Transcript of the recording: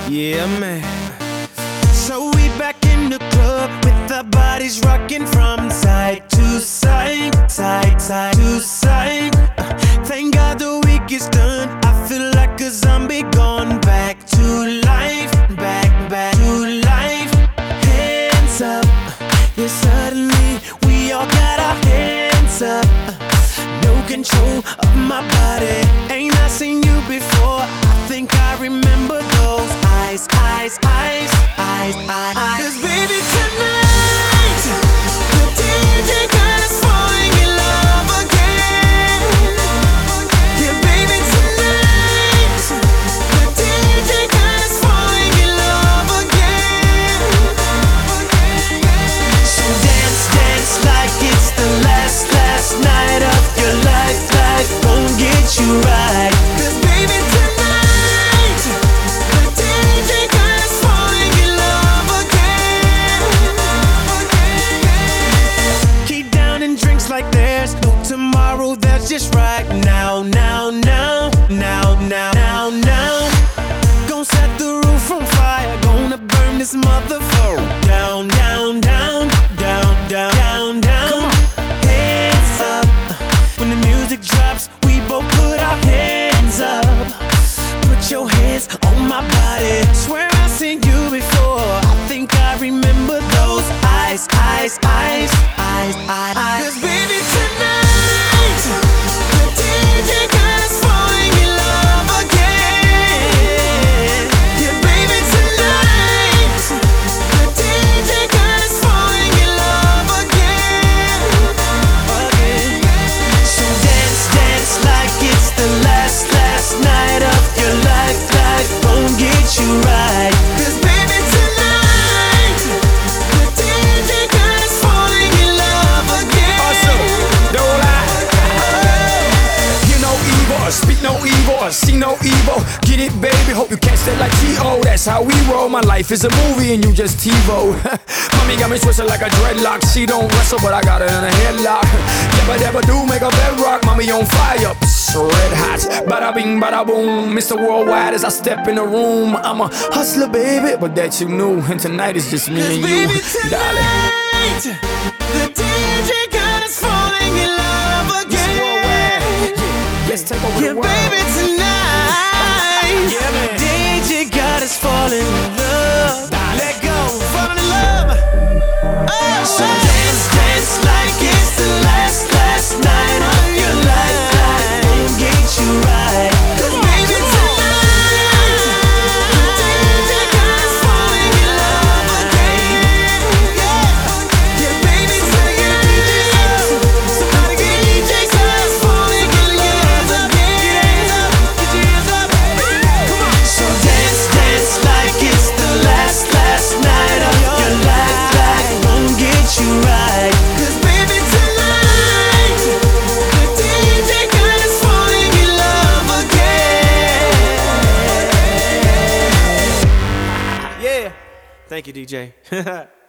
Yeah, man. So we back in the club with our bodies rocking from side to side, side to side. Thank God the week is done. I feel like a zombie gone back to life, back to life. Hands up, yeah, suddenly we all got our hands up. No control of my body. Ain't I seen you before? I think I remember those eyes. 'Cause baby tonight, the DJ got us falling in love again. Yeah, baby tonight, the DJ got us falling in love again. So dance like it's the last night of your life. Life won't get you right. 'Cause baby tonight, the DJ got us falling in love again. Keep down and drinks like there's no tomorrow. That's just right now. Gonna set the roof on fire. Gonna burn this motherfucker down. Come on, hands up. When the music drops, we both put our hands up. Put your hands on my body. Swear I've seen you before. I think I remember those eyes. 'Cause baby tonight, the DJ got us falling in love again. Yeah, baby tonight, the DJ got us falling in love again. So dance like it's the last night of your life. Life won't get you right. 'Cause baby tonight, the DJ got us falling in love again. Awesome, don't lie. Hear no evil, speak no evil, see no evil. Get it, baby, hope you catch that like T.O. That's how we roll. My life is a movie and you just TiVo. Mommy got me twisted like a dreadlock. She don't wrestle, but I got her in a headlock. Never do make a bedrock. Mommy on fire, red hot. Bada bing, bada boom. Mr. Worldwide as I step in the room. I'm a hustler, baby, but that you knew. And tonight is just me and you, Baby darling. tonight, the DJ got us falling in love again. Let's take over Yeah, the world. baby tonight, Yeah, man. DJ got us falling in love. Let go, falling in love. Oh, so dance like it's the last night of your life. Life won't get you right. 'Cause baby tonight, the DJ got us falling in love again. Yeah, baby tonight, somebody get DJ got us falling in love again. Get your hands up. Come on. So dance like it's the last night of your life. Life won't get you right. 'Cause baby tonight, the DJ got us falling in love again. Yeah. Thank you, DJ.